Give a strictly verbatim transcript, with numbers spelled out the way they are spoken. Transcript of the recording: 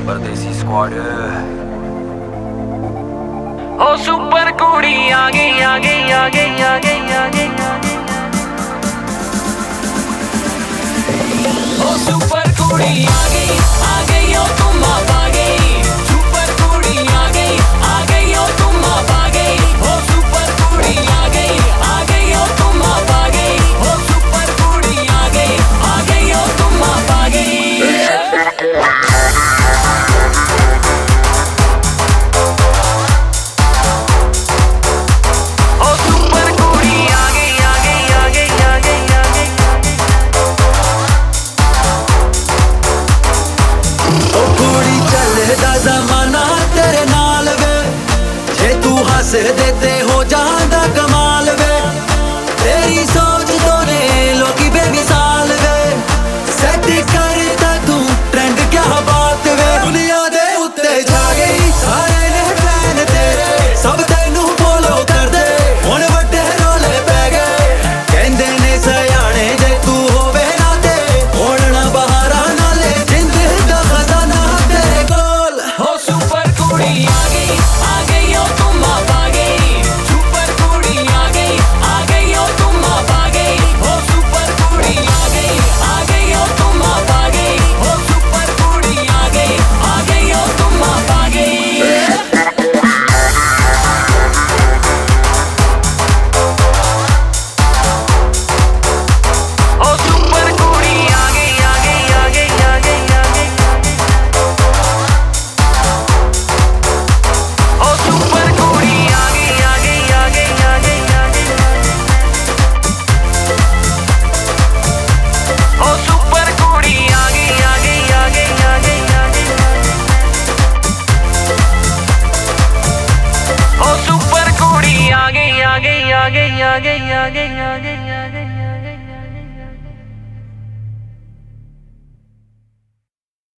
परदेसी स्क्वाड। ओ सुपर कुड़ी आ गई आ गई आ गई आ गई आ गई ओ सुपर कुड़ी आ गई आ गई ओ तुम आप आ गई। सुपर कुड़ी आ गई आ गई ओ तुम आप आ गई। ओ सुपर कुड़ी आ गई आ गई ओ तुम आप आ गई। ओ सुपर कुड़ी आ गई आ गई ओ तुम आप आ गई। ज़माना तेरे नाल वे जे तू हंस देते हो जांदा कमाल वे। तेरी सोच तो ने लोकी बेमिसाल वे सेट करता तू ट्रेंड क्या बात वे। दुनिया दे उत्ते छा गई सारे ने प्लान तेरे सब तेनू फॉलो कर दे हुण वड्डे रोले पै गए कहंदे ने सयाणे जे तू होवे ना ते हुण ना बहारा नाले जिंद दा खजाना तेरे कोल। ओ सुपर कुड़ी आ गई आ गई ओ तुम आप आ गई। सुपर कुड़ी आ गई आ गई ओ तुम आप आ गई। ओ सुपर कुड़ी आ गई आ गई ओ तुम आप आ गई। ओ सुपर कुड़ी आ गई आ गई ओ तुम आप आ गई। ओ सुपर कुड़ी आ गई आ गई आ गई आ गई आ गई। ओ सुपर कुड़ी आ गई आ गई आ गई आ गई आ गई। ओ सुपर कुड़ी आ गई आ गई आ गई आ गई आ गई। ओ सुपर कुड़ी आ गई आ गई आ गई आ गई आ गई आ गई आ गई।